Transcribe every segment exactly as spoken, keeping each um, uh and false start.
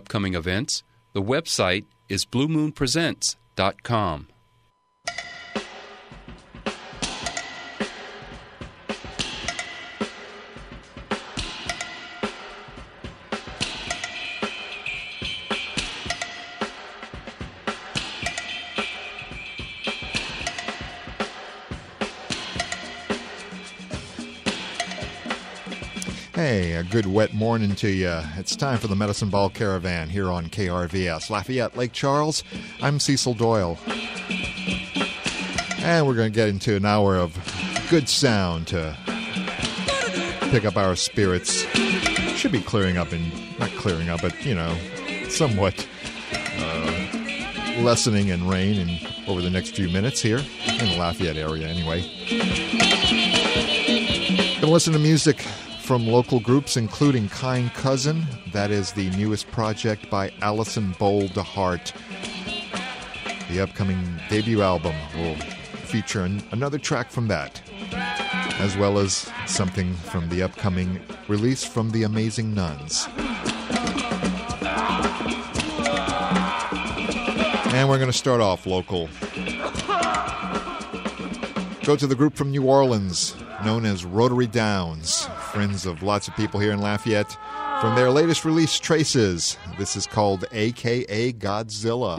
upcoming events, the website is blue moon presents dot com. Hey, a good wet morning to you. It's time for the Medicine Ball Caravan here on K R V S. Lafayette, Lake Charles, I'm Cecil Doyle. And we're going to get into an hour of good sound to pick up our spirits. Should be clearing up and, not clearing up, but, you know, somewhat uh, lessening in rain in, over the next few minutes here in the Lafayette area anyway. Going to listen to music from local groups, including Kind Cousin. That is the newest project by Allison Bowl DeHart. The upcoming debut album will feature an, another track from that, as well as something from the upcoming release from the Amazing Nuns. And we're going to start off local. Go to the group from New Orleans, known as Rotary Downs, friends of lots of people here in Lafayette. From their latest release, Traces, this is called A K A Godzilla.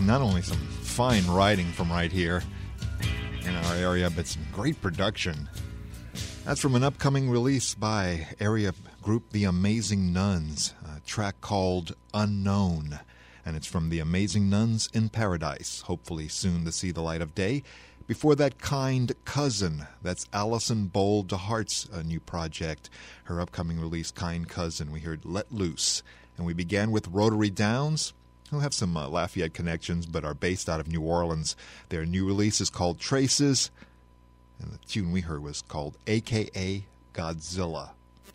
And not only some fine writing from right here in our area, but some great production. That's from an upcoming release by area group The Amazing Nuns, a track called Unknown. And it's from The Amazing Nuns in Paradise, hopefully soon to see the light of day. Before that, Kind Cousin. That's Alison Bold DeHart's uh, new project. Her upcoming release, Kind Cousin. We heard Let Loose. And we began with Rotary Downs, who have some uh, Lafayette connections but are based out of New Orleans. Their new release is called Traces. And the tune we heard was called A K A Godzilla.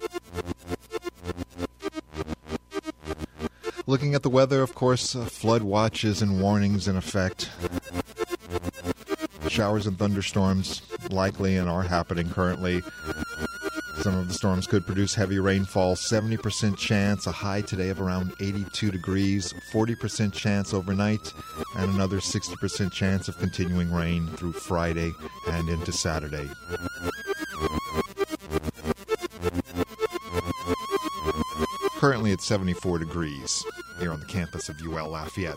Looking at the weather, of course, uh, flood watches and warnings in effect. Showers and thunderstorms likely and are happening currently. Some of the storms could produce heavy rainfall, seventy percent chance, a high today of around eighty-two degrees, forty percent chance overnight, and another sixty percent chance of continuing rain through Friday and into Saturday. Currently it's seventy-four degrees here on the campus of U L Lafayette.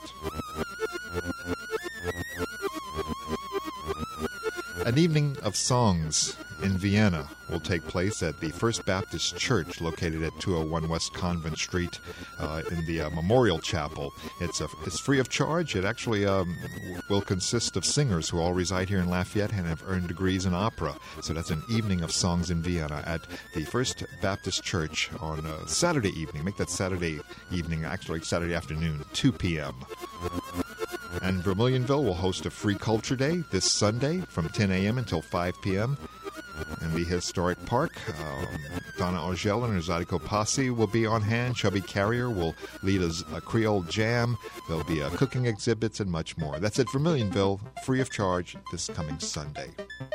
An evening of songs in Vienna will take place at the First Baptist Church located at two oh one West Convent Street uh, in the uh, Memorial Chapel. It's, a, it's free of charge. It actually um, will consist of singers who all reside here in Lafayette and have earned degrees in opera. So that's an evening of songs in Vienna at the First Baptist Church on uh, Saturday evening. Make that Saturday evening, actually Saturday afternoon, two p.m. And Vermilionville will host a Free Culture Day this Sunday from ten a.m. until five p.m. in the historic park. Um, Donna Argel and her Zydeco Posse will be on hand. Chubby Carrier will lead a, a Creole jam. There'll be uh, cooking exhibits and much more. That's at Vermilionville, free of charge this coming Sunday.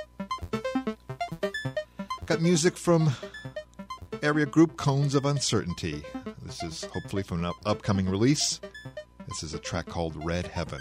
Got music from area group Cones of Uncertainty. This is hopefully from an up- upcoming release. This is a track called Red Heaven.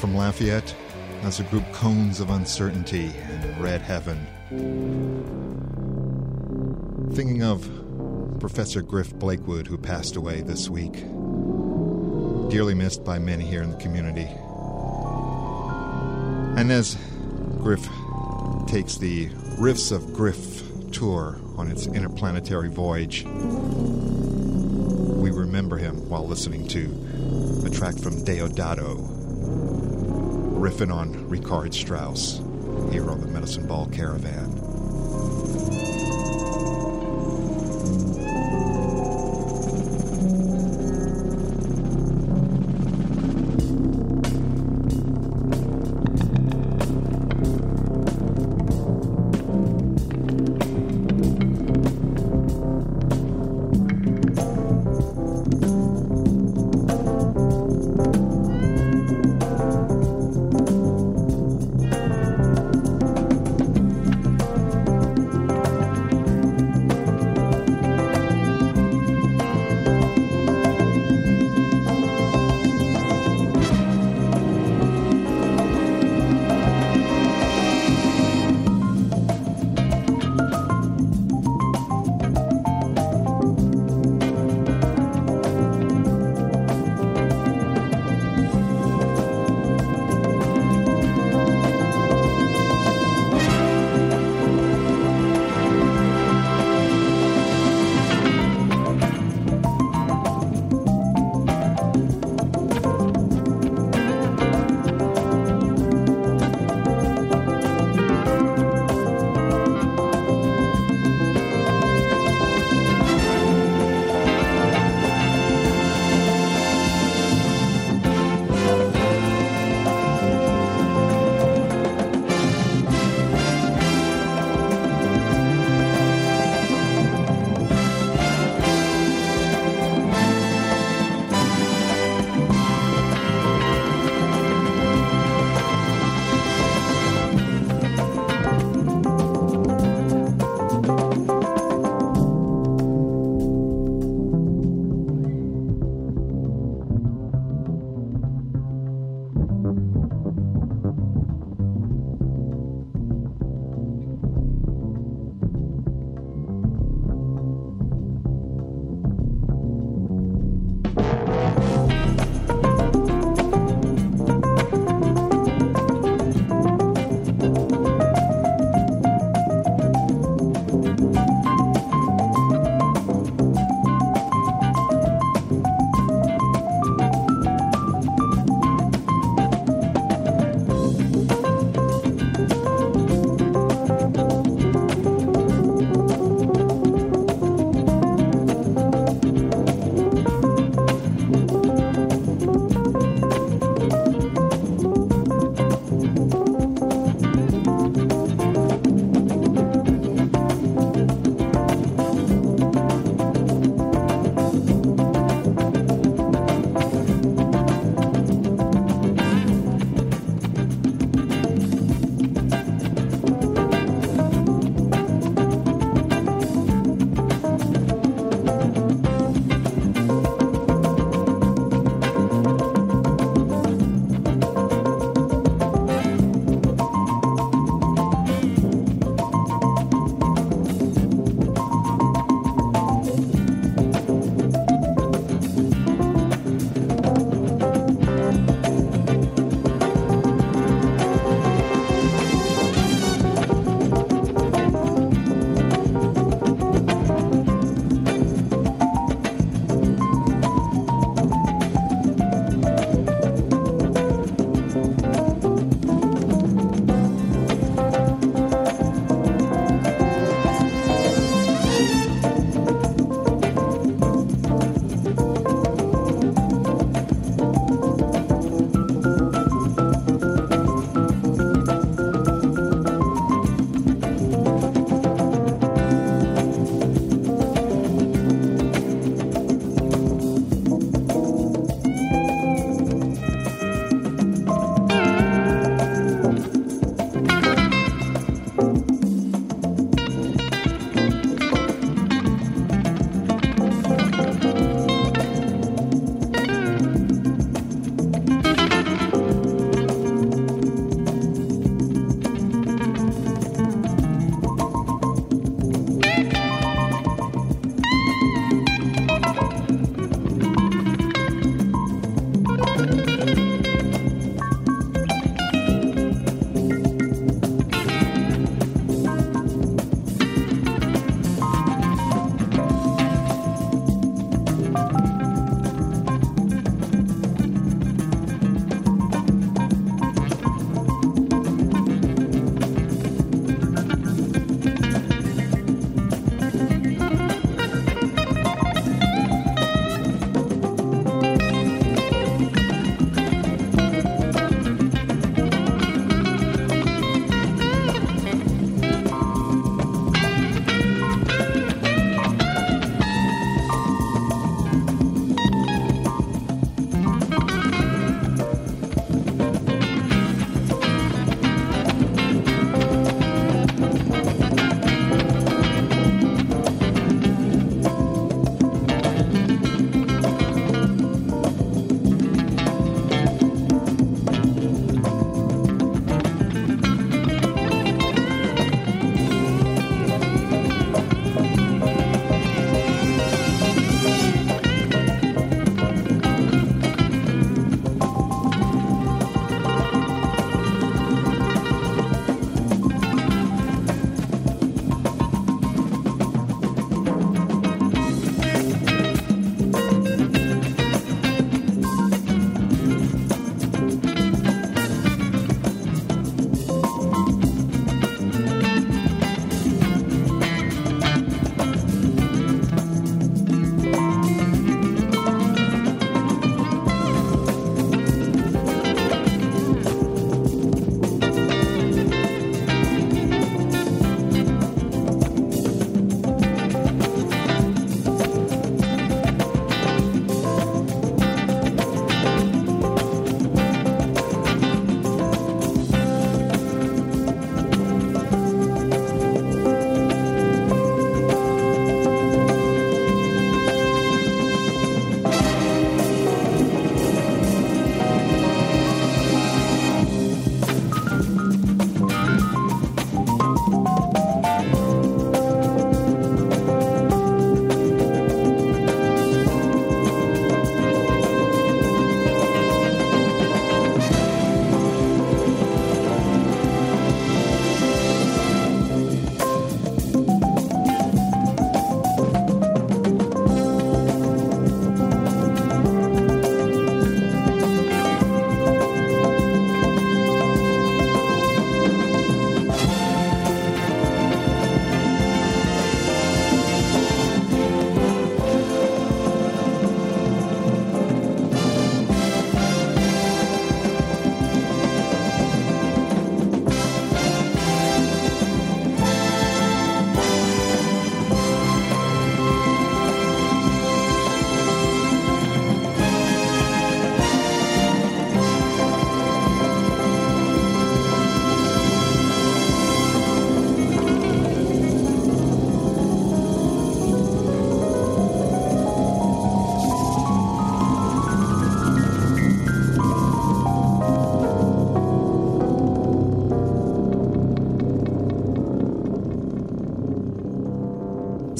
from Lafayette. That's the group Cones of Uncertainty and Red Heaven. Thinking of Professor Griff Blakewood, who passed away this week. Dearly missed by many here in the community. And as Griff takes the Riffs of Griff tour on its interplanetary voyage, we remember him while listening to a track from Deodato, riffing on Richard Strauss here on the Medicine Ball Caravan.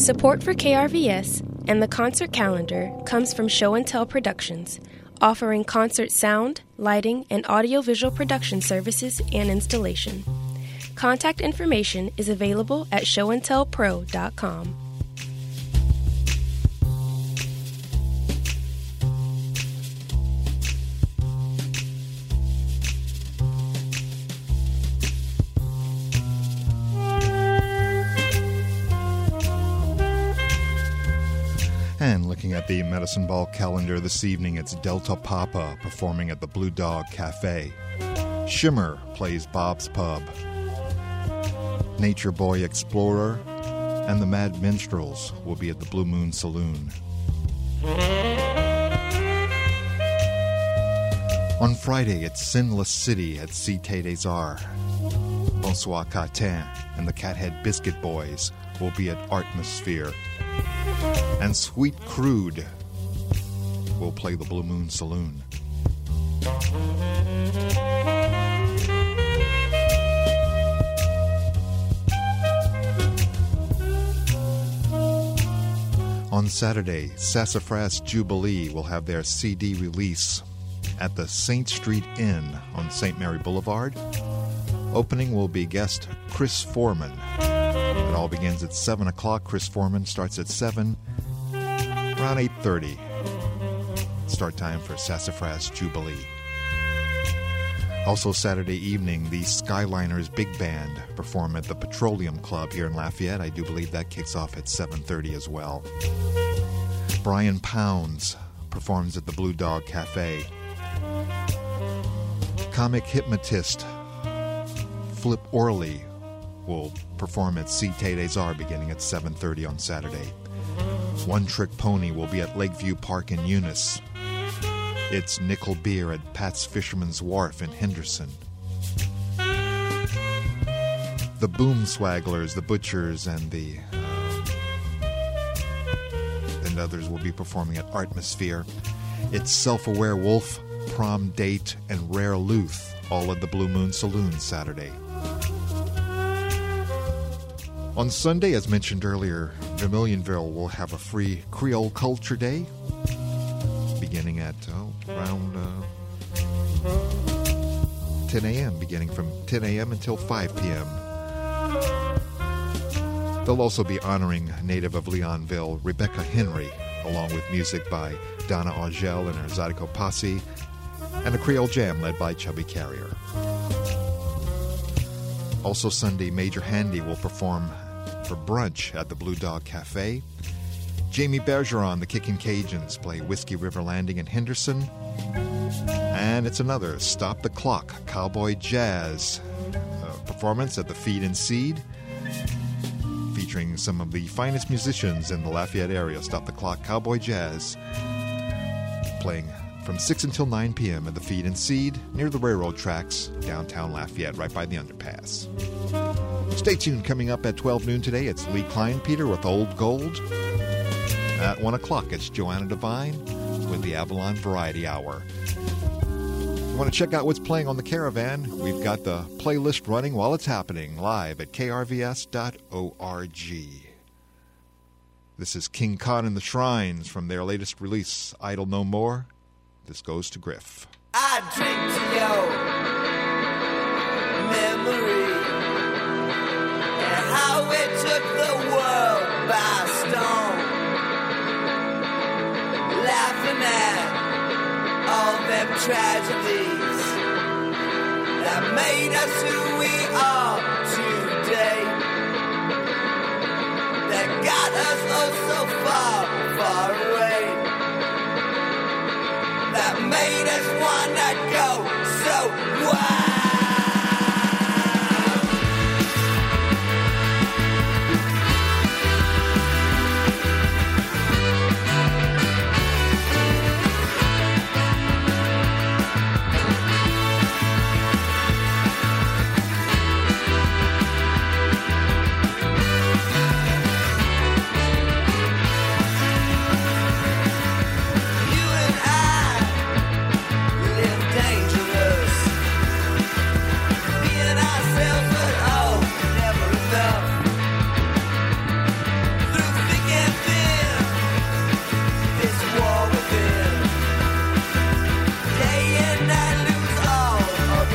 Support for K R V S and the concert calendar comes from Show and Tell Productions, offering concert sound, lighting, and audiovisual production services and installation. Contact information is available at show and tell pro dot com. And looking at the Medicine Ball calendar this evening, it's Delta Papa performing at the Blue Dog Cafe. Shimmer plays Bob's Pub. Nature Boy Explorer and the Mad Minstrels will be at the Blue Moon Saloon. On Friday, it's Sinless City at Cité des Arts. Bonsoir Catin and the Cathead Biscuit Boys will be at Artmosphere. And Sweet Crude will play the Blue Moon Saloon. On Saturday, Sassafras Jubilee will have their C D release at the Saint Street Inn on Saint Mary Boulevard. Opening will be guest Chris Foreman. It all begins at seven o'clock. Chris Foreman starts at seven, around eight thirty. Start time for Sassafras Jubilee. Also Saturday evening, the Skyliners Big Band perform at the Petroleum Club here in Lafayette. I do believe that kicks off at seven thirty as well. Brian Pounds performs at the Blue Dog Cafe. Comic hypnotist Flip Orley will perform at Cité des Arts beginning at seven thirty on Saturday. One Trick Pony will be at Lakeview Park in Eunice. It's Nickel Beer at Pat's Fisherman's Wharf in Henderson. The Boom Swagglers, the Butchers, and the uh, and others will be performing at Artmosphere. It's Self-Aware Wolf, Prom Date, and Rare Luth, all at the Blue Moon Saloon Saturday. On Sunday, as mentioned earlier, Vermilionville will have a free Creole Culture Day, beginning at oh, around uh, ten a.m., beginning from ten a.m. until five p.m. They'll also be honoring native of Leonville, Rebecca Henry, along with music by Donna Angel and her Zydeco Posse, and a Creole Jam led by Chubby Carrier. Also Sunday, Major Handy will perform for brunch at the Blue Dog Cafe. Jamie Bergeron, the Kickin' Cajuns, play Whiskey River Landing in Henderson. And it's another Stop the Clock Cowboy Jazz uh, performance at the Feed and Seed, featuring some of the finest musicians in the Lafayette area. Stop the Clock Cowboy Jazz, playing from six until nine p.m. at the Feed and Seed near the railroad tracks, downtown Lafayette, right by the underpass. Stay tuned. Coming up at twelve noon today, it's Lee Kleinpeter with Old Gold. At one o'clock, it's Joanna Devine with the Avalon Variety Hour. You want to check out what's playing on the Caravan? We've got the playlist running while it's happening live at k r v s dot org. This is King Khan and the Shrines from their latest release, Idle No More. This goes to Griff. I drink to your memory and how it took the world by storm, laughing at all them tragedies that made us who we are today, that got us oh so far, far away, that made us wanna go so wild. You and I live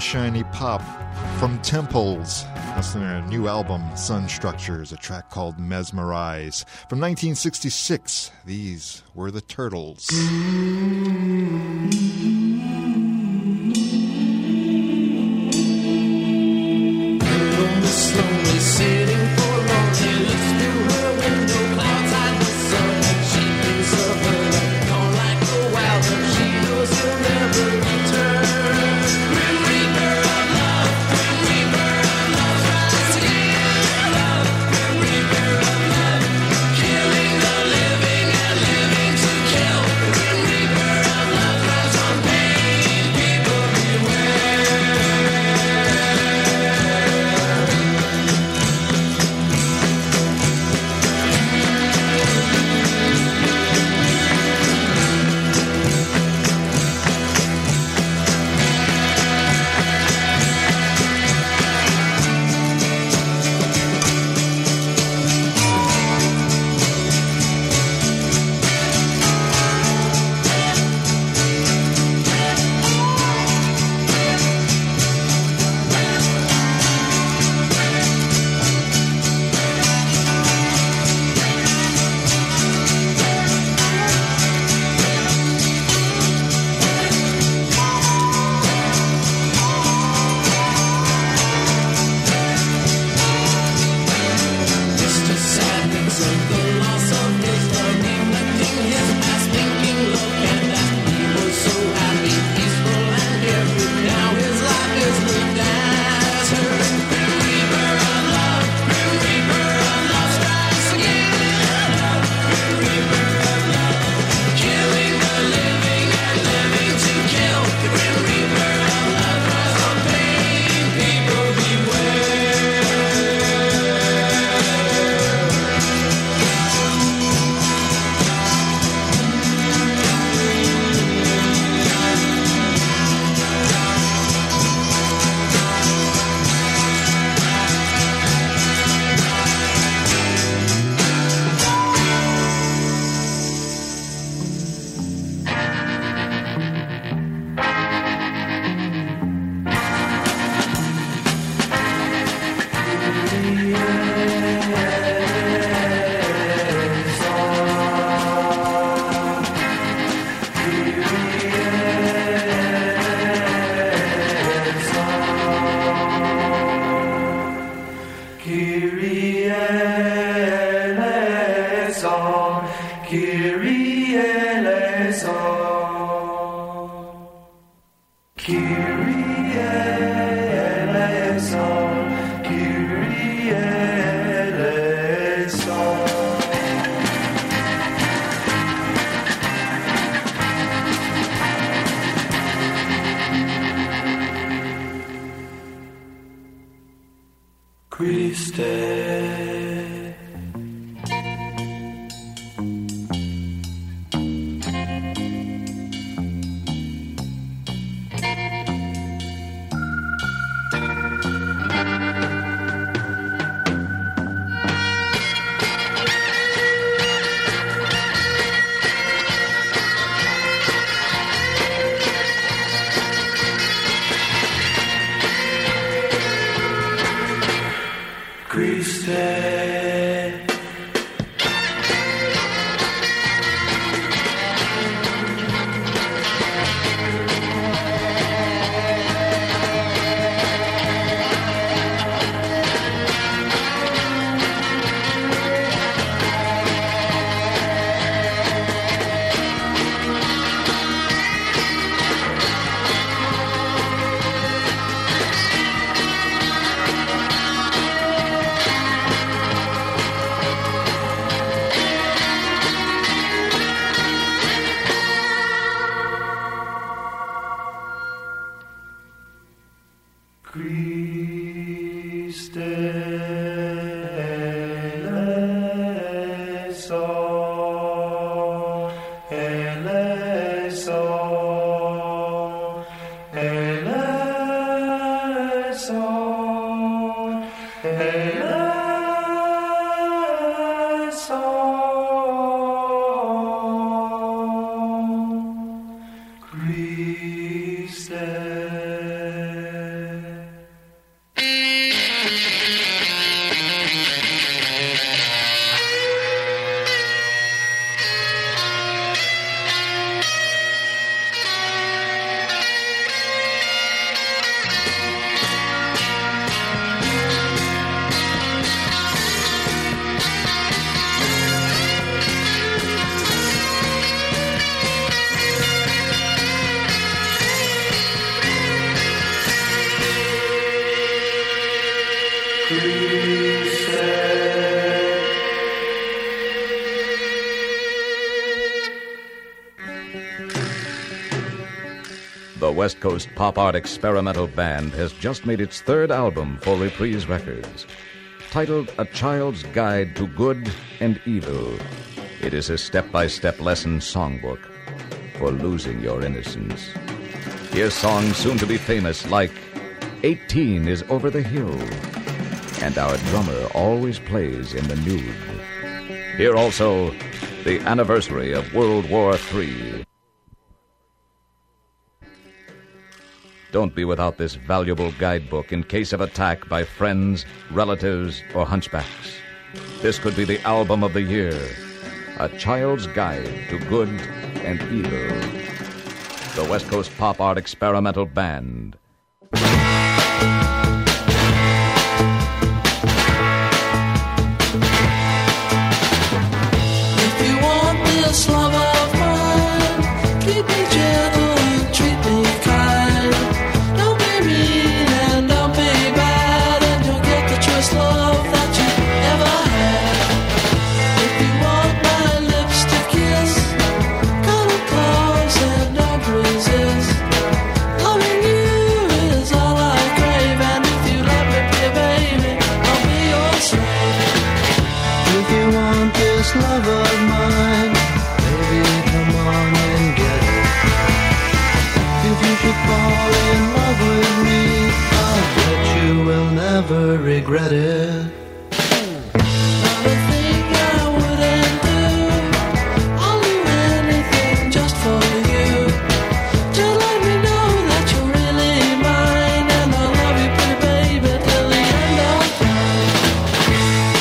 Sunshiny Pop from Temples. That's their new album, Sun Structures, a track called Mesmerize. From nineteen sixty-six, these were the Turtles. Slowly sitting forlornly, looks through her window, clouds hide the sun. She thinks of her love, gone like a wild bird. She knows he'll never return. Grim Reaper of love, Grim Reaper of love, rise again. Love, Grim Reaper of love, killing the living and living to kill. Grim Reaper of love, rise on pain. People beware. The West Coast Pop Art Experimental Band has just made its third album for Reprise Records. Titled A Child's Guide to Good and Evil, it is a step-by-step lesson songbook for losing your innocence. Here's songs soon to be famous like eighteen is Over the Hill, and Our Drummer Always Plays in the Nude. Here also, the anniversary of World War Three. Don't be without this valuable guidebook in case of attack by friends, relatives, or hunchbacks. This could be the album of the year, A Child's Guide to Good and Evil. The West Coast Pop Art Experimental Band. If you want this love of mine, keep me gentle and treat me kind. Don't be mean and don't be bad, and you'll get the truest love that you ever had. If you want my lips to kiss, come close and don't resist. Loving you is all I crave, and if you let me be, baby, I'll be your slave. If you want this love of mine, baby, come on and get it. If you should fall in love with me, I'll bet you will never regret it. Not a thing I wouldn't do, I'll do anything just for you. Just let me know that you're really mine, and I'll love you, pretty baby, till the end of time.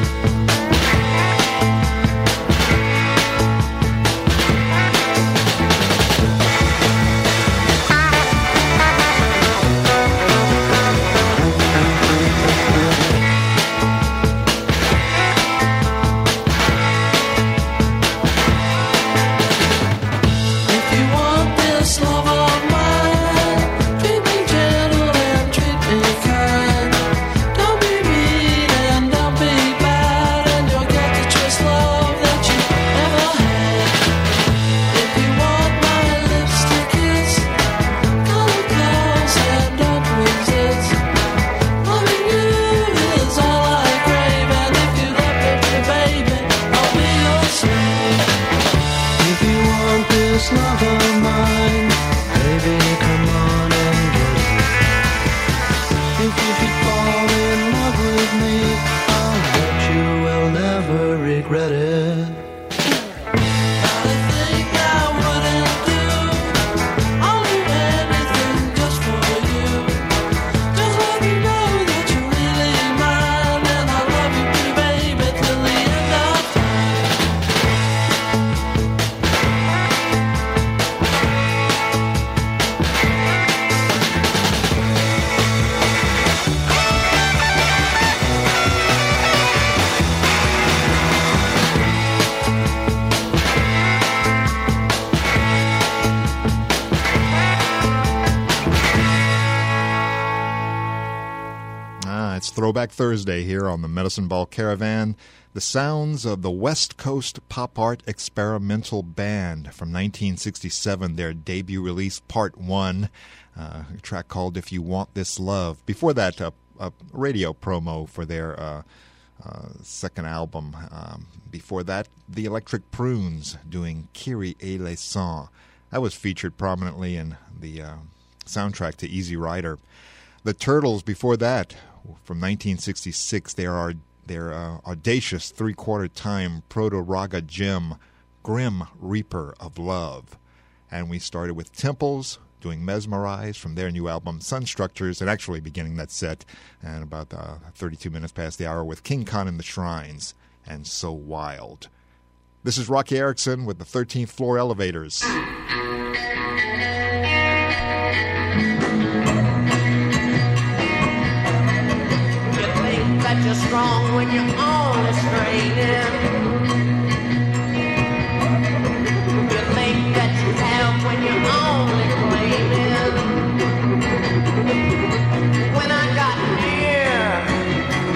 If you want this love of mine, treat me gentle and treat me kind. Don't be mean and don't be bad, and you'll get the truest love that you ever had. If you want my lips to kiss, come close and don't resist. Loving you is all I crave, and if you let me be, baby, I'll be your slave. If you want this love of mine, baby, come on and get it. If you should fall in love with me, I'll bet you will never regret it. Not a thing I wouldn't do, I'll do anything just for you. Just let me know that you're really mine, and I'll love you, pretty baby, till the end of time. Ah, it's Throwback Thursday here on the Medicine Ball Caravan. The sounds of the West Coast Pop Art Experimental Band from nineteen sixty-seven, their debut release, Part one, uh, a track called If You Want This Love. Before that, a, a radio promo for their uh, uh, second album. Um, before that, the Electric Prunes doing Kyrie et les Sons. That was featured prominently in the uh, soundtrack to Easy Rider. The Turtles, before that, from nineteen sixty-six, their, are, their uh, audacious three-quarter time proto-raga gem, Grim Reaper of Love. And we started with Temples doing Mesmerize from their new album, Sunstructures, and actually beginning that set, and about uh, thirty-two minutes past the hour with King Khan and the Shrines, and So Wild. This is Rocky Erickson with the thirteenth Floor Elevators. That you're strong when you're only straining. You think that you have when you're only claiming. When I got near,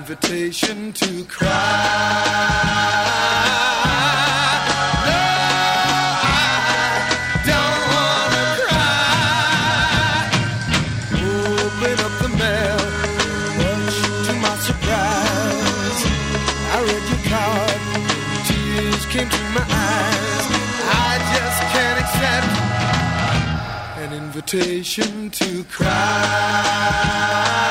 invitation to cry. No, I don't wanna cry. Open up the mail, much to my surprise, I read your card, tears came to my eyes. I just can't accept an invitation to cry.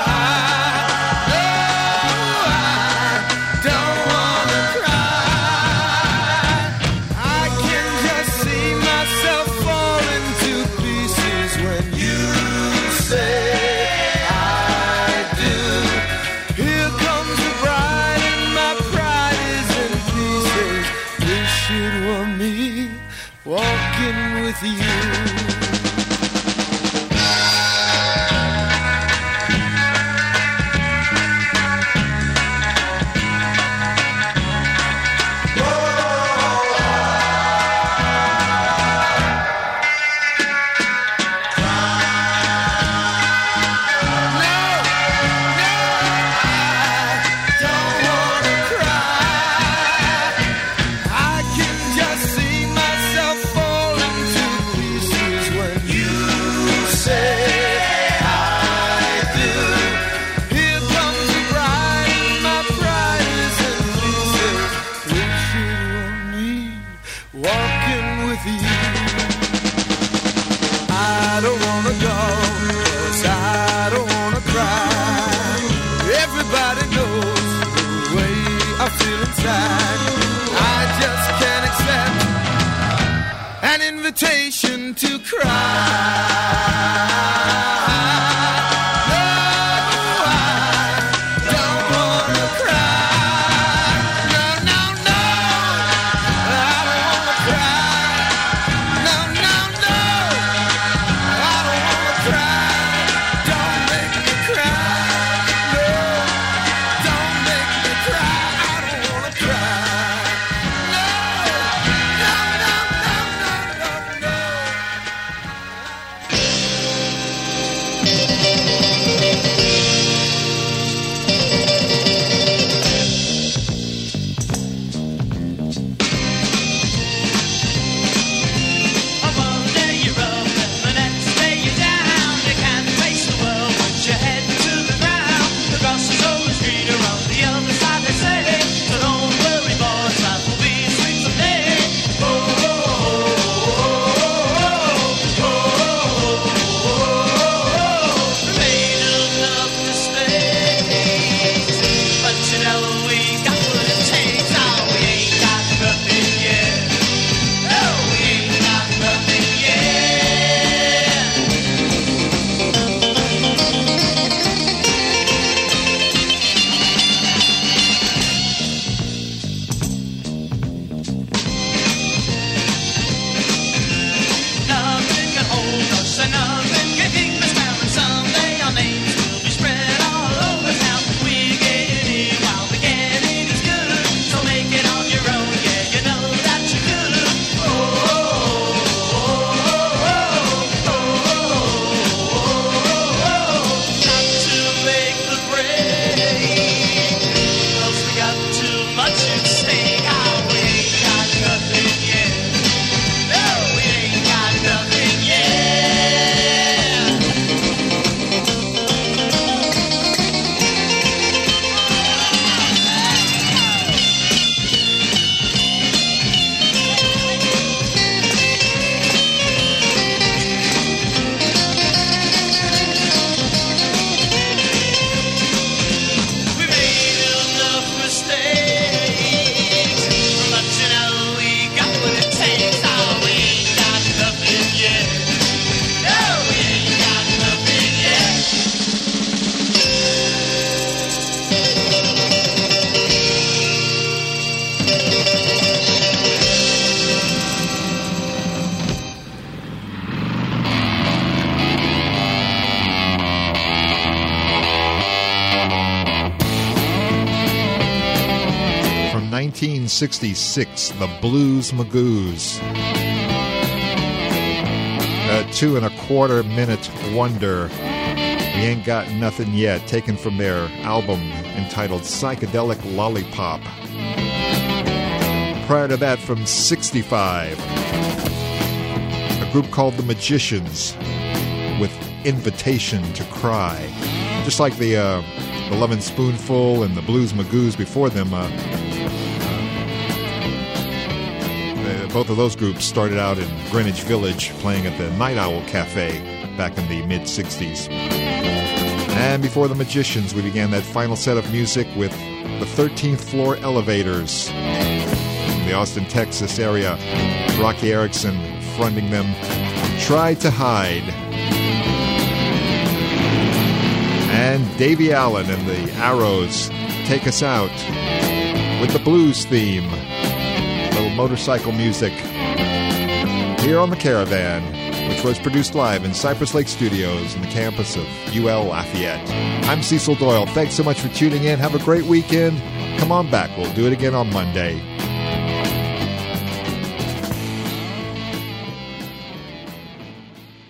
Walking with you. Invitation to cry. nineteen sixty-six, the Blues Magoos. A two and a quarter minute wonder We Ain't Got Nothing Yet, taken from their album entitled Psychedelic Lollipop. Prior to that, from sixty-five, a group called The Magicians with Invitation to Cry. Just like the, uh, the Lovin' Spoonful and the Blues Magoos before them, uh, uh, both of those groups started out in Greenwich Village playing at the Night Owl Cafe back in the mid-sixties. And before The Magicians, we began that final set of music with the thirteenth Floor Elevators from the Austin, Texas area. Rocky Erickson fronting them. Tried to Hide. And Davy Allen and the Arrows take us out with the blues theme. A little motorcycle music here on The Caravan, which was produced live in Cypress Lake Studios in the campus of U L Lafayette. I'm Cecil Doyle. Thanks so much for tuning in. Have a great weekend. Come on back. We'll do it again on Monday.